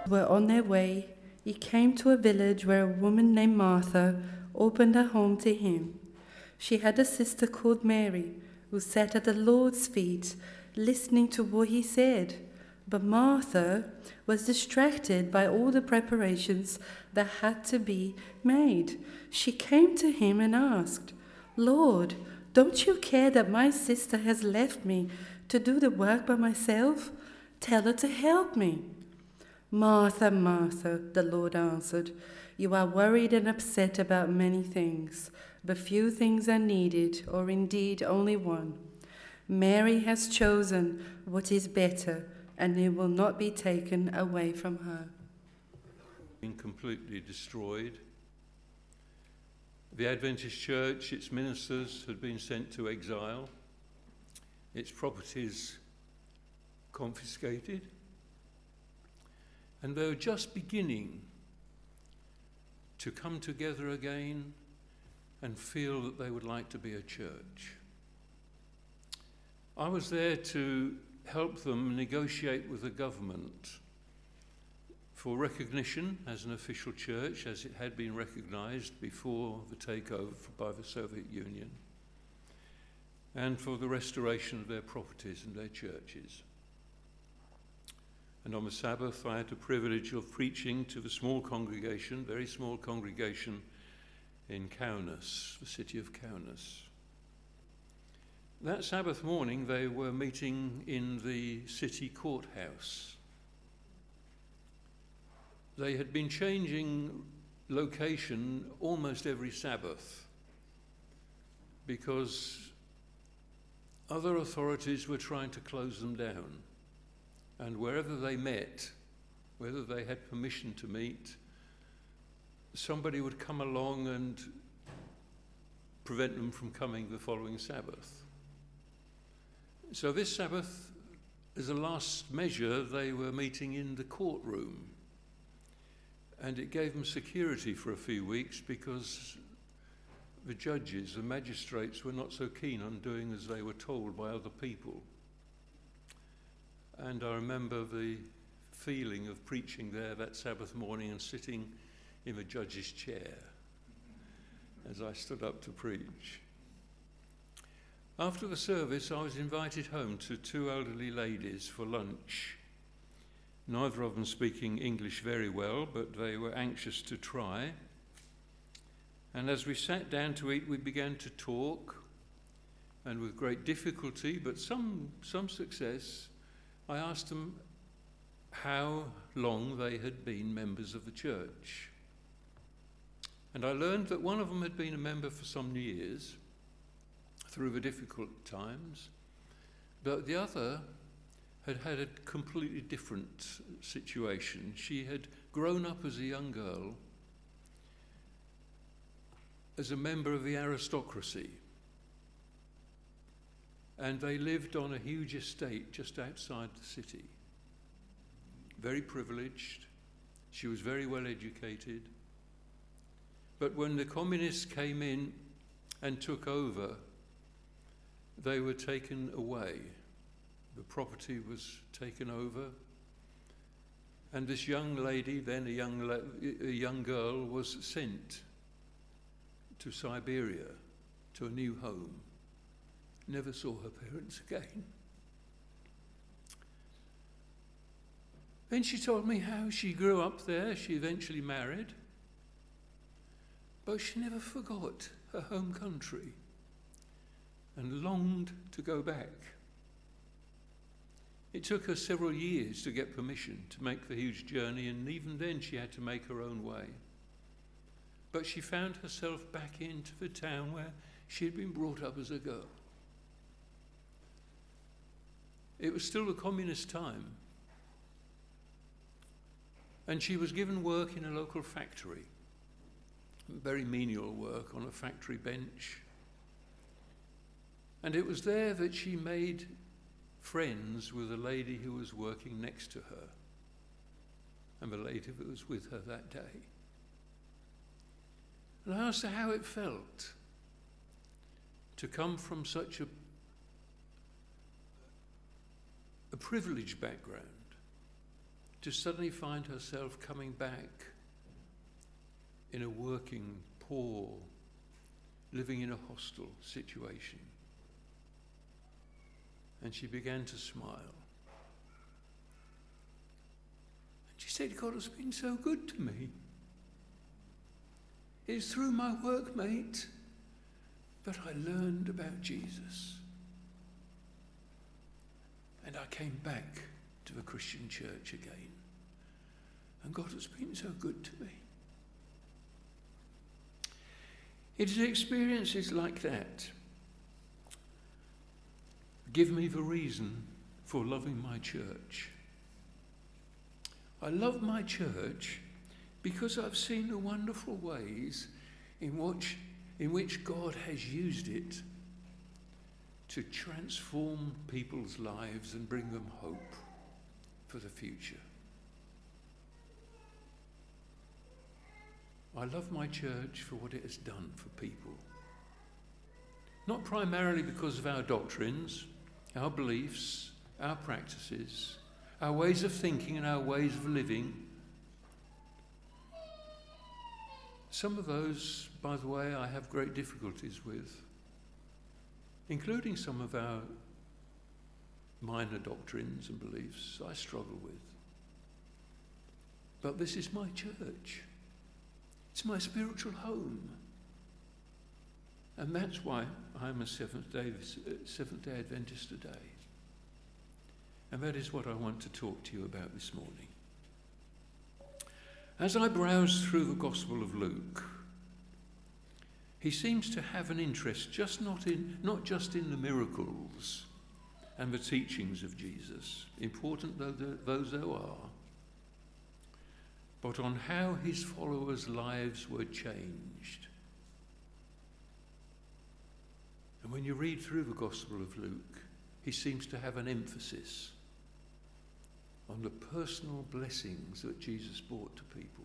were on their way, he came to a village where a woman named Martha opened her home to him. She had a sister called Mary, who sat at the Lord's feet, listening to what he said. But Martha was distracted by all the preparations that had to be made. She came to him and asked, "Lord, don't you care that my sister has left me to do the work by myself? Tell her to help me." "Martha, Martha," the Lord answered, "you are worried and upset about many things, but few things are needed, or indeed only one. Mary has chosen what is better, and it will not be taken away from her." Been completely destroyed. The Adventist Church, its ministers, had been sent to exile, its properties confiscated, and they were just beginning to come together again and feel that they would like to be a church. I was there to help them negotiate with the government for recognition as an official church, as it had been recognised before the takeover by the Soviet Union, and for the restoration of their properties and their churches. And on the Sabbath, I had the privilege of preaching to the small congregation, very small congregation in Kaunas, the city of Kaunas. That Sabbath morning, they were meeting in the city courthouse. They had been changing location almost every Sabbath because other authorities were trying to close them down. And wherever they met, whether they had permission to meet, somebody would come along and prevent them from coming the following Sabbath. So this Sabbath, as a last measure, they were meeting in the courtroom. And it gave them security for a few weeks because the judges, the magistrates, were not so keen on doing as they were told by other people. And I remember the feeling of preaching there that Sabbath morning and sitting in the judge's chair as I stood up to preach. After the service, I was invited home to two elderly ladies for lunch. Neither of them speaking English very well, but they were anxious to try. And as we sat down to eat, we began to talk, and with great difficulty, but some success, I asked them how long they had been members of the church. And I learned that one of them had been a member for some years, through the difficult times, but the other had had a completely different situation. She had grown up as a young girl as a member of the aristocracy, and they lived on a huge estate just outside the city. Very privileged. She was very well educated. But when the communists came in and took over, they were taken away. The property was taken over. And this young lady, then a young girl, was sent to Siberia, to a new home. Never saw her parents again. Then she told me how she grew up there. She eventually married. But she never forgot her home country and longed to go back. It took her several years to get permission to make the huge journey, and even then she had to make her own way. But she found herself back into the town where she had been brought up as a girl. It was still the communist time, and she was given work in a local factory, very menial work on a factory bench. And it was there that she made friends with a lady who was working next to her, and the lady that was with her that day. And I asked her how it felt to come from such a privileged background to suddenly find herself coming back in a working, poor, living in a hostel situation. And she began to smile. And she said, God has been so good to me. It's through my workmate that I learned about Jesus. And I came back to the Christian church again. And God has been so good to me. It is experiences like that give me the reason for loving my church. I love my church because I've seen the wonderful ways in which God has used it to transform people's lives and bring them hope for the future. I love my church for what it has done for people. Not primarily because of our doctrines, our beliefs, our practices, our ways of thinking and our ways of living. Some of those, by the way, I have great difficulties with, including some of our minor doctrines and beliefs I struggle with. But this is my church. It's my spiritual home. And that's why I'm a Seventh-day Adventist today. And that is what I want to talk to you about this morning. As I browse through the Gospel of Luke, he seems to have an interest not just in the miracles and the teachings of Jesus, important though those are, but on how his followers' lives were changed. And when you read through the Gospel of Luke, he seems to have an emphasis on the personal blessings that Jesus brought to people.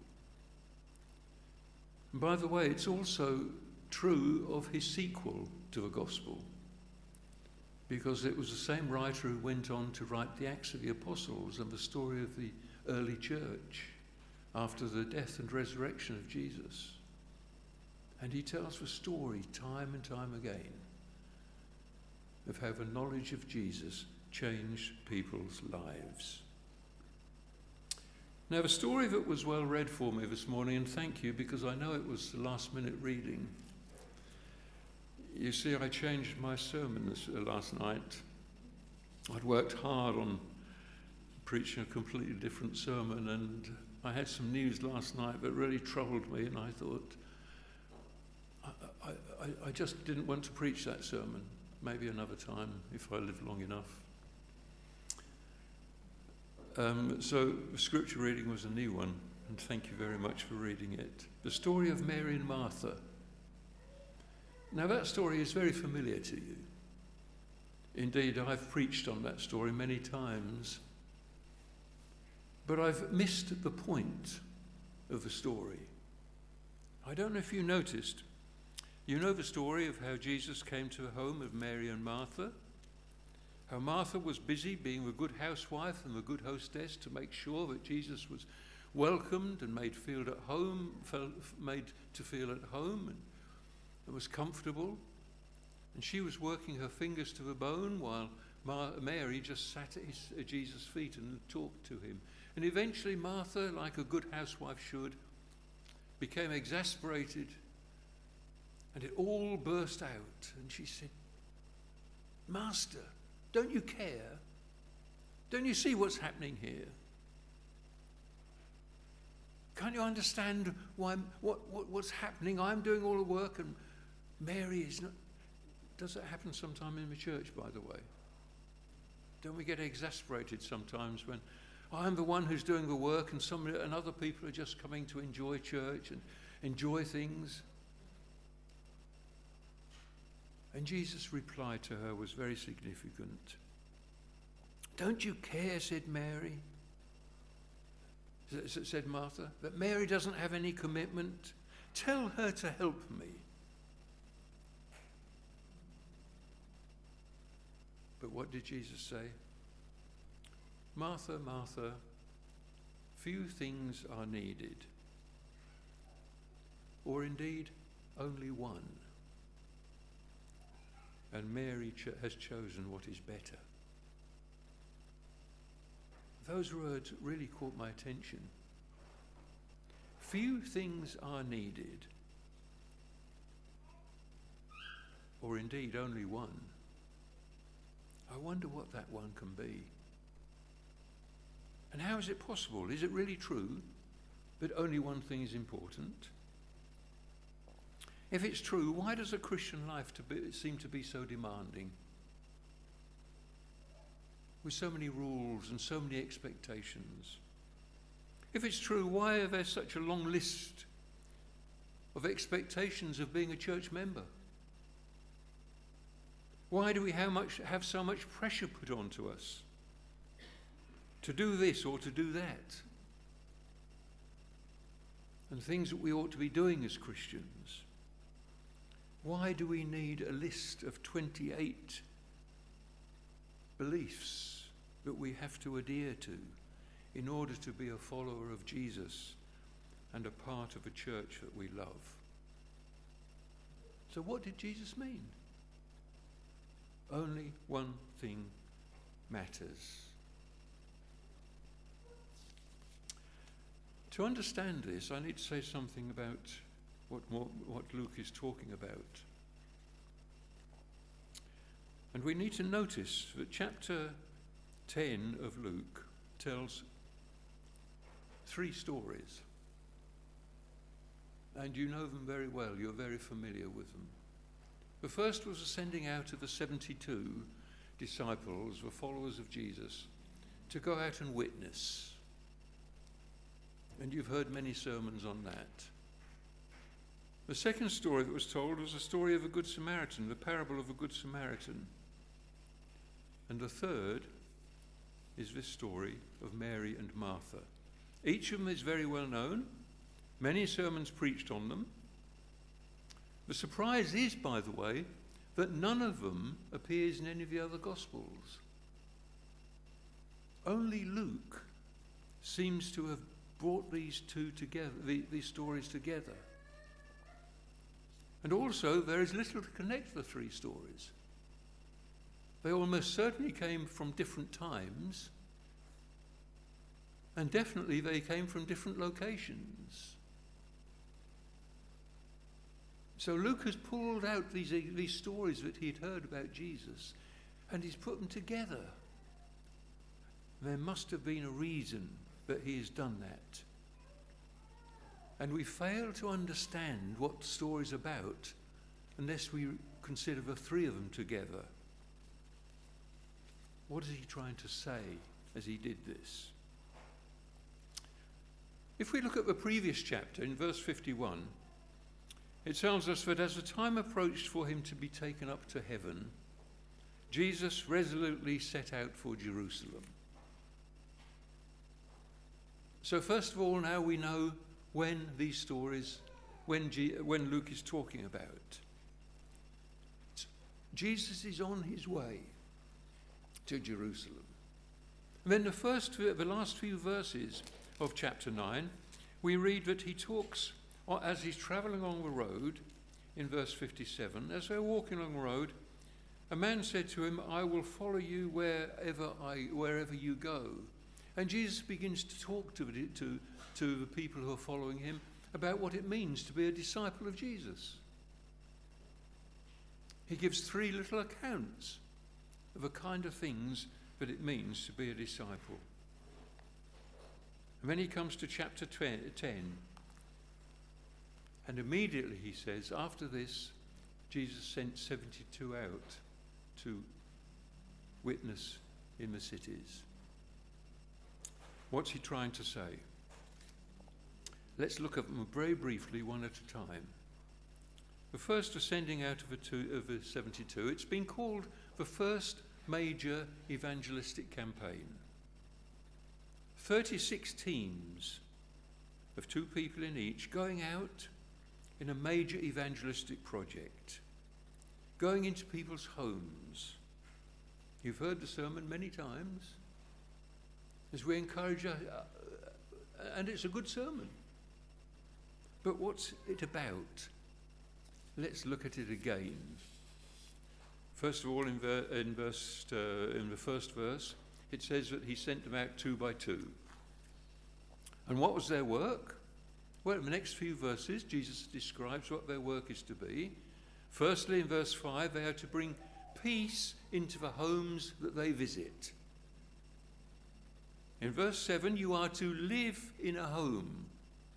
And by the way, it's also true of his sequel to the Gospel, because it was the same writer who went on to write the Acts of the Apostles and the story of the early church after the death and resurrection of Jesus. And he tells the story time and time again of how the knowledge of Jesus changed people's lives. Now, the story that was well read for me this morning, and thank you, because I know it was the last minute reading. You see, I changed my sermon last night. I'd worked hard on preaching a completely different sermon, and I had some news last night that really troubled me, and I thought, I just didn't want to preach that sermon. Maybe another time, if I live long enough. So the scripture reading was a new one, and thank you very much for reading it. The story of Mary and Martha. Now that story is very familiar to you. Indeed, I've preached on that story many times, but I've missed the point of the story. I don't know if you noticed. You know the story of how Jesus came to the home of Mary and Martha, how Martha was busy being the good housewife and the good hostess to make sure that Jesus was welcomed and made to feel at home and was comfortable. And she was working her fingers to the bone while Mary just sat at Jesus' feet and talked to him. And eventually Martha, like a good housewife should, became exasperated, and it all burst out. And she said, "Master, don't you care? Don't you see what's happening here? Can't you understand what's happening? I'm doing all the work and Mary is not." Does that happen sometime in the church, by the way? Don't we get exasperated sometimes when I'm the one who's doing the work and other people are just coming to enjoy church and enjoy things? And Jesus' reply to her was very significant. "Don't you care," said Mary, said Martha, "that Mary doesn't have any commitment? Tell her to help me." But what did Jesus say? "Martha, Martha, few things are needed, or indeed only one. And Mary has chosen what is better. Those words really caught my attention. Few things are needed, or indeed only one. I wonder what that one can be. And how is it possible? Is it really true that only one thing is important? If it's true, why does a Christian life seem to be so demanding? With so many rules and so many expectations. If it's true, why are there such a long list of expectations of being a church member? Why do we have so much pressure put onto us to do this or to do that? And things that we ought to be doing as Christians. Why do we need a list of 28 beliefs that we have to adhere to in order to be a follower of Jesus and a part of a church that we love? So what did Jesus mean? Only one thing matters. To understand this, I need to say something about what Luke is talking about. And we need to notice that chapter 10 of Luke tells 3 stories. And you know them very well, you're very familiar with them. The first was the sending out of the 72 disciples, the followers of Jesus, to go out and witness. And you've heard many sermons on that. The second story that was told was the story of a Good Samaritan, the parable of a Good Samaritan. And the third is this story of Mary and Martha. Each of them is very well known. Many sermons preached on them. The surprise is, by the way, that none of them appears in any of the other Gospels. Only Luke seems to have brought these two together, these stories together. And also, there is little to connect the 3 stories. They almost certainly came from different times, and definitely they came from different locations. So Luke has pulled out these stories that he'd heard about Jesus, and he's put them together. There must have been a reason that he has done that. And we fail to understand what the story's about unless we consider the 3 of them together. What is he trying to say as he did this? If we look at the previous chapter, in verse 51, it tells us that as the time approached for him to be taken up to heaven, Jesus resolutely set out for Jerusalem. So first of all, now we know when these stories, when Luke is talking about. Jesus is on his way to Jerusalem. And then the last few verses of chapter 9, we read that he talks, as he's travelling along the road, in verse 57, as they're walking along the road, a man said to him, "I will follow you wherever you go." And Jesus begins to talk to the people who are following him about what it means to be a disciple of Jesus. He gives 3 little accounts of the kind of things that it means to be a disciple. And then he comes to chapter 10, and immediately he says, after this, Jesus sent 72 out to witness in the cities. What's he trying to say? Let's look at them very briefly, one at a time. The first was sending out of the 72. It's been called the first major evangelistic campaign. 36 teams of 2 people in each going out in a major evangelistic project, going into people's homes. You've heard the sermon many times. As we encourage And it's a good sermon. But what's it about? Let's look at it again. First of all, in the first verse, it says that he sent them out 2 by 2. And what was their work? Well, in the next few verses, Jesus describes what their work is to be. Firstly, in verse 5, they are to bring peace into the homes that they visit. In verse 7, you are to live in a home.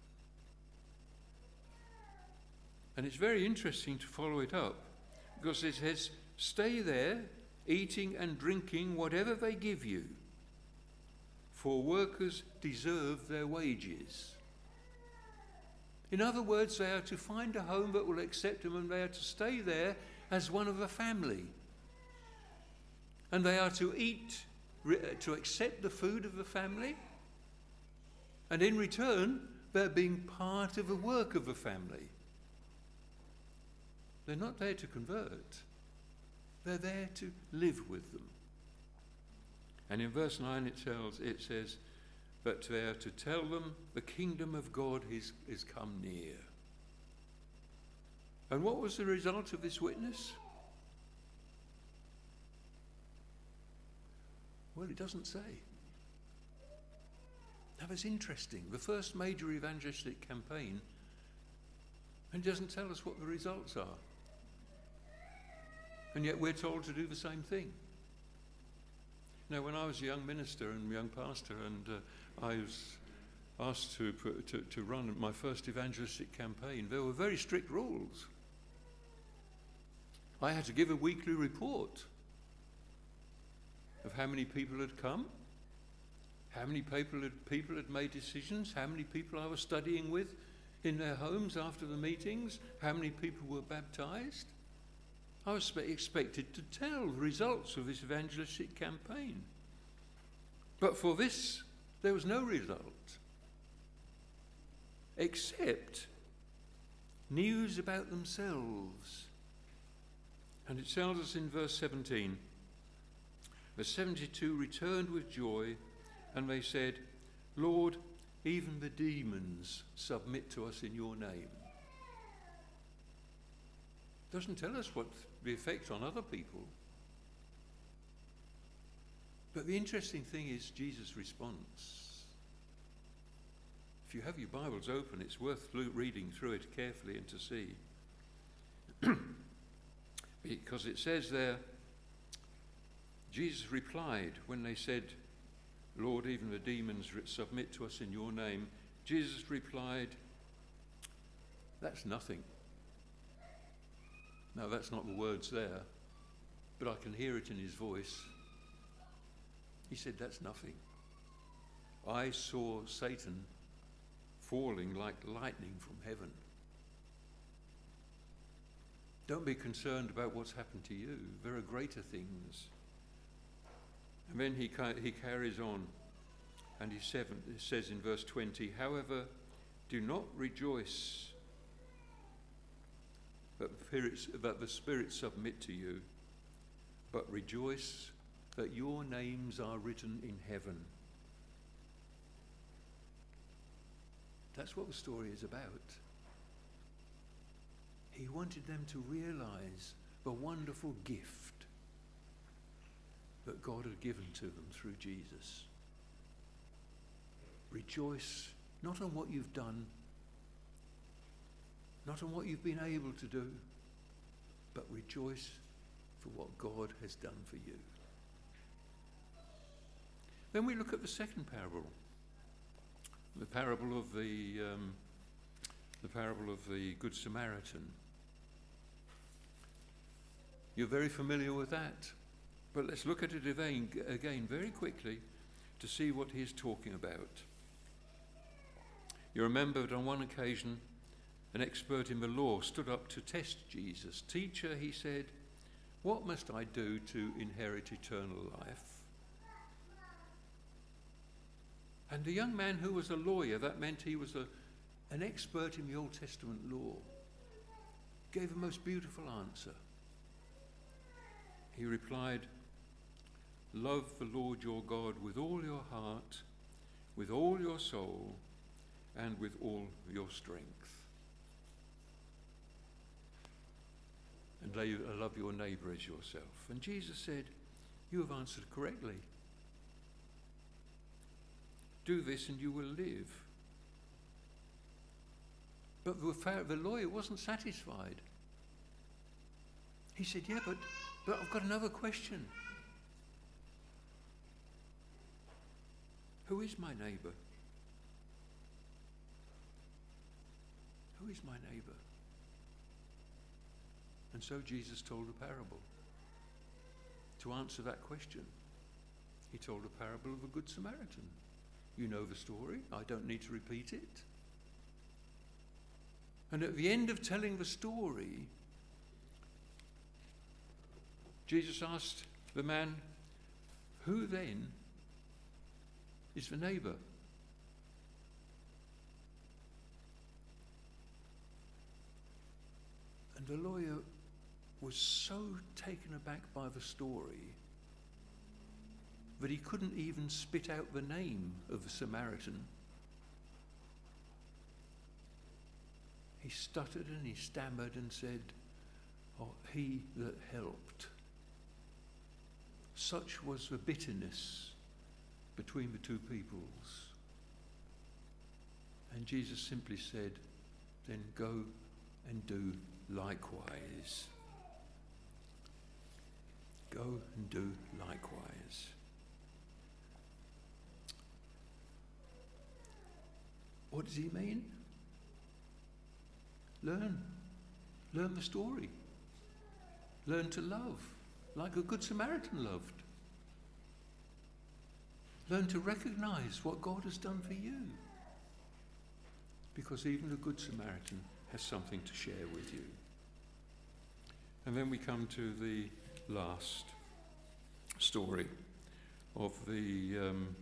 And it's very interesting to follow it up, because it says, stay there, eating and drinking whatever they give you, for workers deserve their wages. In other words, they are to find a home that will accept them, and they are to stay there as one of a family. And they are to eat, to accept the food of the family, and in return, they're being part of the work of the family. They're not there to convert. They're there to live with them. And in verse 9 it says that they are to tell them the kingdom of God is come near. And what was the result of this witness? Well, it doesn't say. That was interesting. The first major evangelistic campaign, and it doesn't tell us what the results are. And yet we're told to do the same thing. Now, when I was a young minister and young pastor, and I was asked to run my first evangelistic campaign, there were very strict rules. I had to give a weekly report of how many people had come, how many people had made decisions, how many people I was studying with in their homes after the meetings, how many people were baptized. I was expected to tell the results of this evangelistic campaign. But for this, there was no result, except news about themselves. And it tells us in verse 17, the 72 returned with joy, and they said, Lord, even the demons submit to us in your name. Doesn't tell us what the effect on other people. But the interesting thing is Jesus' response. If you have your Bibles open, it's worth reading through it carefully and to see. Because it says there, Jesus replied when they said, Lord, even the demons submit to us in your name. Jesus replied, that's nothing. Now, that's not the words there, but I can hear it in his voice. He said, that's nothing. I saw Satan falling like lightning from heaven. Don't be concerned about what's happened to you. There are greater things. And then he carries on, and he says in verse 20, however, do not rejoice that the spirits submit to you, but rejoice that your names are written in heaven. That's what the story is about. He wanted them to realize the wonderful gift that God had given to them through Jesus. Rejoice not on what you've done, not on what you've been able to do, but rejoice for what God has done for you. Then we look at the second parable, the parable of the Good Samaritan. You're very familiar with that, but let's look at it again very quickly to see what he is talking about. You remember that on one occasion, an expert in the law stood up to test Jesus. Teacher, he said, what must I do to inherit eternal life? And the young man who was a lawyer, that meant he was an expert in the Old Testament law, gave a most beautiful answer. He replied, love the Lord your God with all your heart, with all your soul, and with all your strength. And love your neighbour as yourself. And Jesus said, you have answered correctly. Do this and you will live. But the lawyer wasn't satisfied. He said, yeah, but I've got another question. Who is my neighbour? Who is my neighbour? And so Jesus told a parable. To answer that question, he told a parable of a Good Samaritan. You know the story. I don't need to repeat it. And at the end of telling the story, Jesus asked the man, who then is the neighbour? And the lawyer was so taken aback by the story that he couldn't even spit out the name of the Samaritan. He stuttered and he stammered and said, oh, he that helped. Such was the bitterness between the two peoples. And Jesus simply said, then go and do likewise. Go and do likewise. What does he mean? Learn the story. Learn to love like a Good Samaritan loved. Learn to recognize what God has done for you. Because even a Good Samaritan has something to share with you. And then we come to the last story of the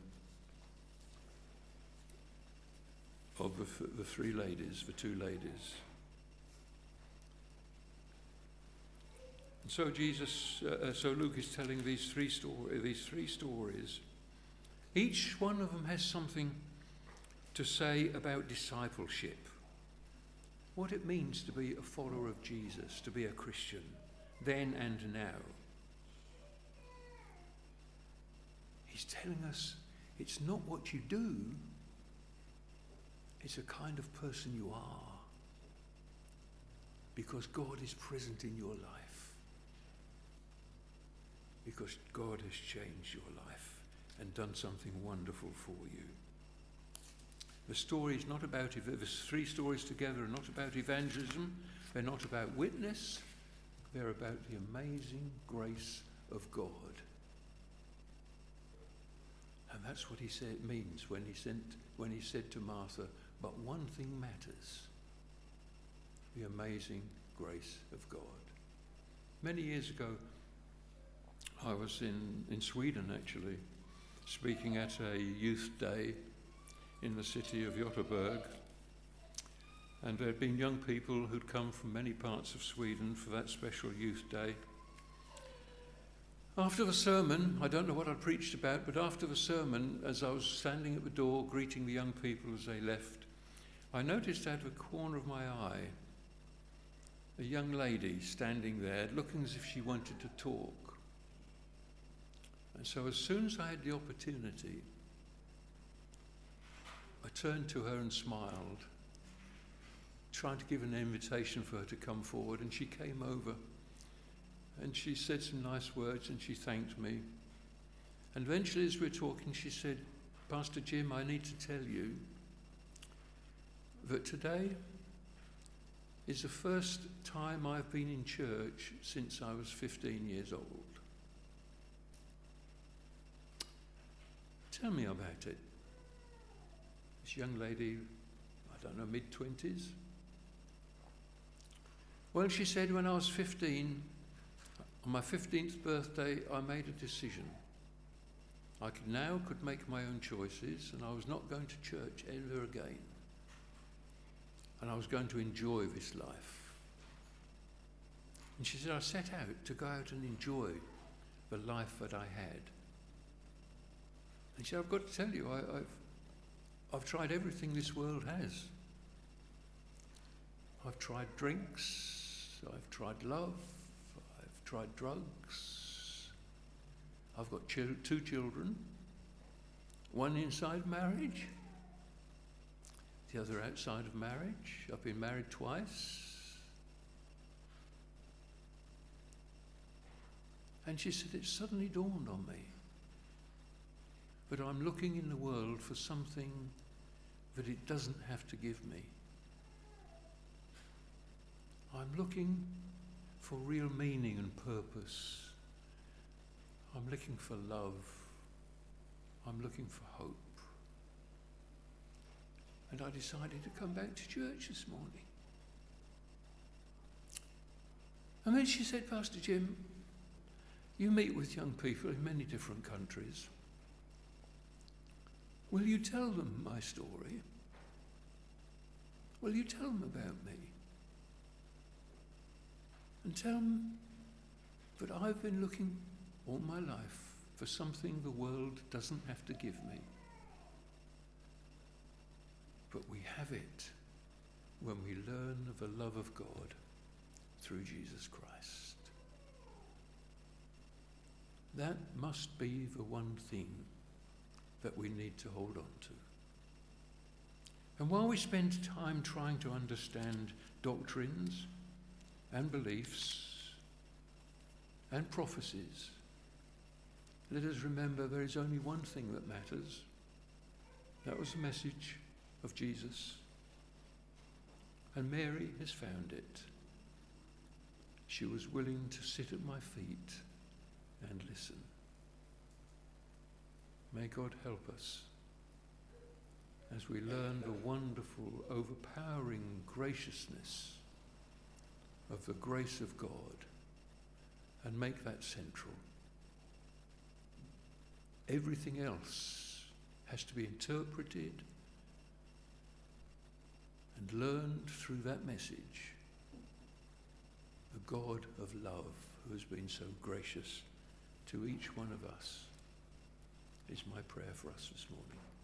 three ladies, the two ladies. And so so Luke is telling these three stories. Each one of them has something to say about discipleship. What it means to be a follower of Jesus, to be a Christian, then and now. He's telling us it's not what you do, it's a kind of person you are. Because God is present in your life. Because God has changed your life and done something wonderful for you. The story is not about, the three stories together are not about evangelism, they're not about witness, they're about the amazing grace of God. And that's what he said means when he said to Martha, but one thing matters, the amazing grace of God. Many years ago, I was in Sweden actually, speaking at a youth day in the city of Göteborg, and there had been young people who'd come from many parts of Sweden for that special youth day. After the sermon, I don't know what I preached about, but after the sermon, as I was standing at the door greeting the young people as they left, I noticed out of the corner of my eye a young lady standing there looking as if she wanted to talk. And so as soon as I had the opportunity, I turned to her and smiled, trying to give an invitation for her to come forward, and she came over and she said some nice words and she thanked me. And eventually as we were talking, she said, Pastor Jim, I need to tell you that today is the first time I've been in church since I was 15 years old. Tell me about it. This young lady, I don't know, mid-20s. Well, she said, when I was 15, on my 15th birthday, I made a decision. I could make my own choices, and I was not going to church ever again. And I was going to enjoy this life. And she said, I set out to go out and enjoy the life that I had. And she said, I've got to tell you, I've tried everything this world has. I've tried drinks, I've tried love, I've tried drugs. I've got 2 children, one inside marriage, the other outside of marriage. I've been married twice. And she said, it suddenly dawned on me. But I'm looking in the world for something that it doesn't have to give me. I'm looking for real meaning and purpose. I'm looking for love. I'm looking for hope. And I decided to come back to church this morning. And then she said, Pastor Jim, you meet with young people in many different countries. Will you tell them my story? Will you tell them about me? And tell them that I've been looking all my life for something the world doesn't have to give me. But we have it when we learn of the love of God through Jesus Christ. That must be the one thing that we need to hold on to. And while we spend time trying to understand doctrines and beliefs and prophecies, let us remember there is only one thing that matters. That was the message of Jesus. And Mary has found it. She was willing to sit at my feet and listen. May God help us as we learn the wonderful, overpowering graciousness of the grace of God and make that central. Everything else has to be interpreted and learned through that message. The God of love who has been so gracious to each one of us is my prayer for us this morning.